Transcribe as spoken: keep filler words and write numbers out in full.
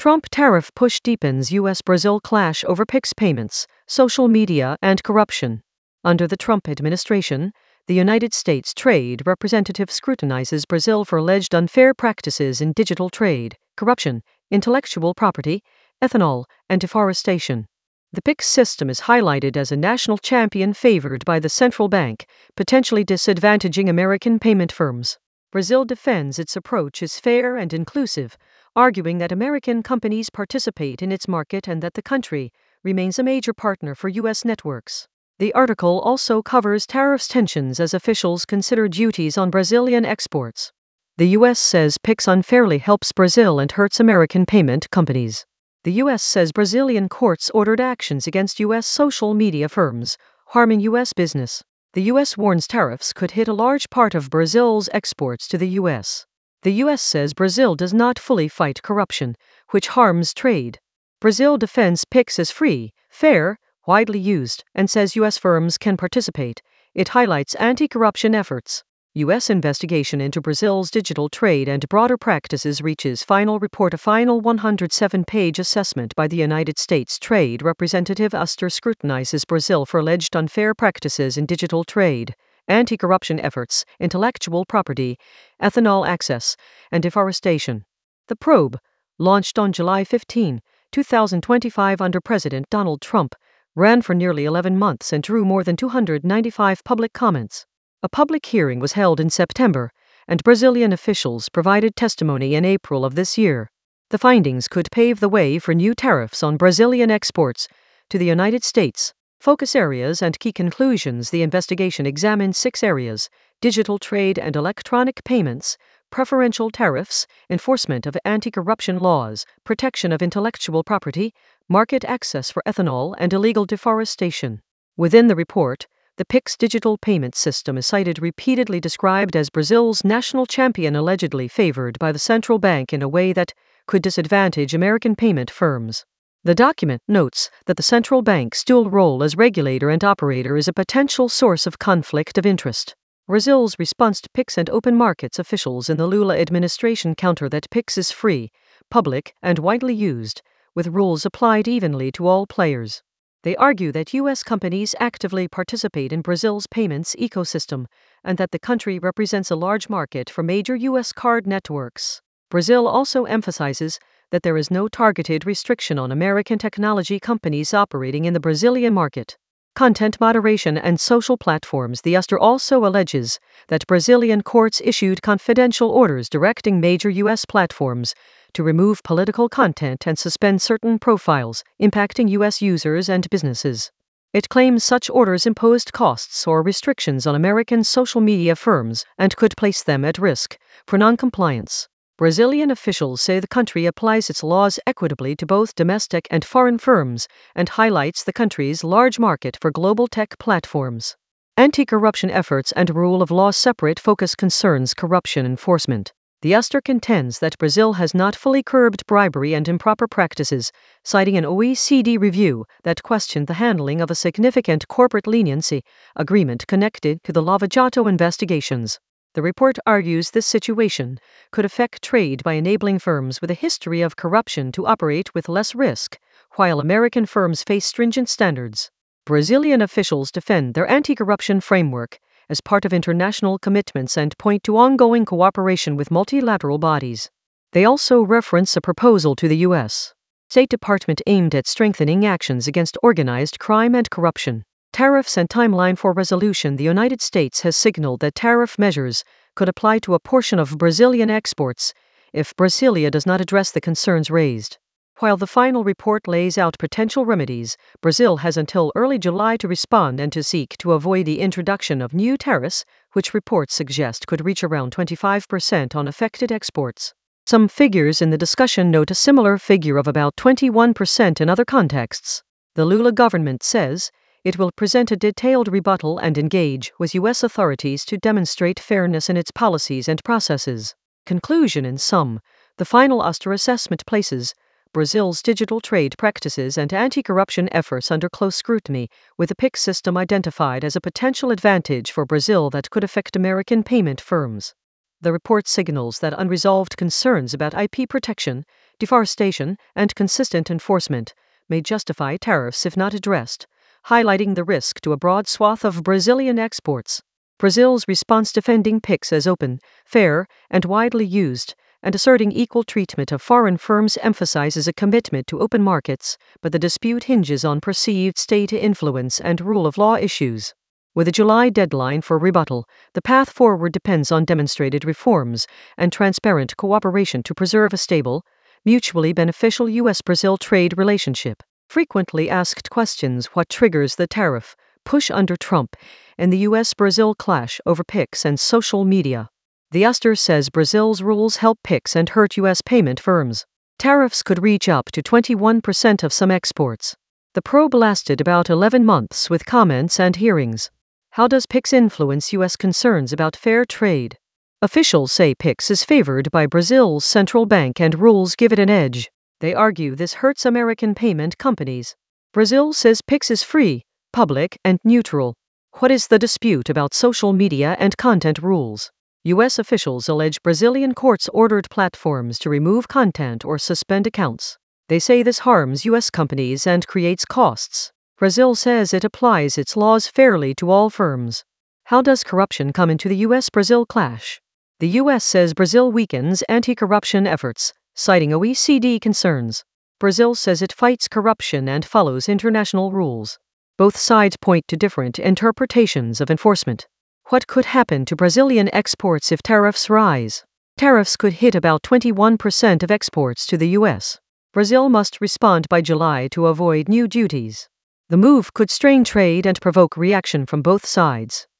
Trump tariff push deepens U S Brazil clash over Pix payments, social media, and corruption. Under the Trump administration, the United States Trade Representative scrutinizes Brazil for alleged unfair practices in digital trade, corruption, intellectual property, ethanol, and deforestation. The Pix system is highlighted as a national champion favored by the central bank, potentially disadvantaging American payment firms. Brazil defends its approach is fair and inclusive, arguing that American companies participate in its market and that the country remains a major partner for U S networks. The article also covers tariffs tensions as officials consider duties on Brazilian exports. The U S says Pix unfairly helps Brazil and hurts American payment companies. The U S says Brazilian courts ordered actions against U S social media firms, harming U S business. The U S warns tariffs could hit a large part of Brazil's exports to the U S. The U S says Brazil does not fully fight corruption, which harms trade. Brazil defends Pix as free, fair, widely used, and says U S firms can participate. It highlights anti-corruption efforts. U S investigation into Brazil's digital trade and broader practices reaches final report. A final one hundred seven page assessment by the United States Trade Representative Uster scrutinizes Brazil for alleged unfair practices in digital trade, anti-corruption efforts, intellectual property, ethanol access, and deforestation. The probe, launched on July fifteenth, two thousand twenty-five under President Donald Trump, ran for nearly eleven months and drew more than two hundred ninety-five public comments. A public hearing was held in September, and Brazilian officials provided testimony in April of this year. The findings could pave the way for new tariffs on Brazilian exports to the United States. Focus areas and key conclusions. The investigation examined six areas: digital trade and electronic payments, preferential tariffs, enforcement of anti-corruption laws, protection of intellectual property, market access for ethanol, and illegal deforestation. Within the report, the Pix digital payment system is cited repeatedly described as Brazil's national champion, allegedly favored by the central bank in a way that could disadvantage American payment firms. The document notes that the central bank's dual role as regulator and operator is a potential source of conflict of interest. Brazil's response to Pix and open markets. Officials in the Lula administration counter that Pix is free, public, and widely used, with rules applied evenly to all players. They argue that U S companies actively participate in Brazil's payments ecosystem and that the country represents a large market for major U S card networks. Brazil also emphasizes that there is no targeted restriction on American technology companies operating in the Brazilian market. Content moderation and social platforms. The Uster also alleges that Brazilian courts issued confidential orders directing major U S platforms to remove political content and suspend certain profiles, impacting U S users and businesses. It claims such orders imposed costs or restrictions on American social media firms and could place them at risk for non-compliance. Brazilian officials say the country applies its laws equitably to both domestic and foreign firms and highlights the country's large market for global tech platforms. Anti-corruption efforts and rule of law. Separate focus concerns corruption enforcement. The Uster contends that Brazil has not fully curbed bribery and improper practices, citing an O E C D review that questioned the handling of a significant corporate leniency agreement connected to the Lava Jato investigations. The report argues this situation could affect trade by enabling firms with a history of corruption to operate with less risk, while American firms face stringent standards. Brazilian officials defend their anti-corruption framework as part of international commitments and point to ongoing cooperation with multilateral bodies. They also reference a proposal to the U S State Department aimed at strengthening actions against organized crime and corruption. Tariffs and timeline for resolution. The United States has signaled that tariff measures could apply to a portion of Brazilian exports if Brasilia does not address the concerns raised. While the final report lays out potential remedies, Brazil has until early July to respond and to seek to avoid the introduction of new tariffs, which reports suggest could reach around twenty-five percent on affected exports. Some figures in the discussion note a similar figure of about twenty-one percent in other contexts. The Lula government says it will present a detailed rebuttal and engage with U S authorities to demonstrate fairness in its policies and processes. Conclusion. In sum, the final Uster assessment places Brazil's digital trade practices and anti-corruption efforts under close scrutiny, with the Pix system identified as a potential advantage for Brazil that could affect American payment firms. The report signals that unresolved concerns about I P protection, deforestation, and consistent enforcement may justify tariffs if not addressed, highlighting the risk to a broad swath of Brazilian exports. Brazil's response defending PIX as open, fair, and widely used, and asserting equal treatment of foreign firms emphasizes a commitment to open markets, but the dispute hinges on perceived state influence and rule of law issues. With a July deadline for rebuttal, the path forward depends on demonstrated reforms and transparent cooperation to preserve a stable, mutually beneficial U S Brazil trade relationship. Frequently asked questions: what triggers the tariff push under Trump and the U S Brazil clash over PIX and social media? The Aster says Brazil's rules help PIX and hurt U S payment firms. Tariffs could reach up to twenty-one percent of some exports. The probe lasted about eleven months with comments and hearings. How does PIX influence U S concerns about fair trade? Officials say PIX is favored by Brazil's central bank and rules give it an edge. They argue this hurts American payment companies. Brazil says PIX is free, public, and neutral. What is the dispute about social media and content rules? U S officials allege Brazilian courts ordered platforms to remove content or suspend accounts. They say this harms U S companies and creates costs. Brazil says it applies its laws fairly to all firms. How does corruption come into the U S Brazil clash? The U S says Brazil weakens anti-corruption efforts, citing O E C D concerns. Brazil says it fights corruption and follows international rules. Both sides point to different interpretations of enforcement. What could happen to Brazilian exports if tariffs rise? Tariffs could hit about twenty-one percent of exports to the U S. Brazil must respond by July to avoid new duties. The move could strain trade and provoke reaction from both sides.